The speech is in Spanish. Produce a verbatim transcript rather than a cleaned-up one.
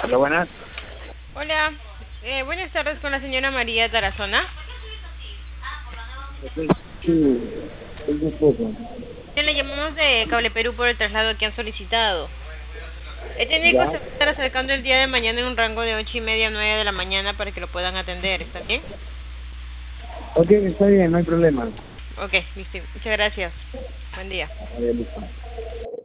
Hola, buenas. Hola, eh, buenas tardes con la señora María Tarazona. Sí, es mi esposo. Eh, Le llamamos de Cable Perú por el traslado que han solicitado. El técnico se ¿Ya? va a estar acercando el día de mañana en un rango de ocho y media a nueve de la mañana para que lo puedan atender, ¿está bien? Ok, está bien, no hay problema. Ok, listo. Muchas gracias. Buen día. A ver, listo.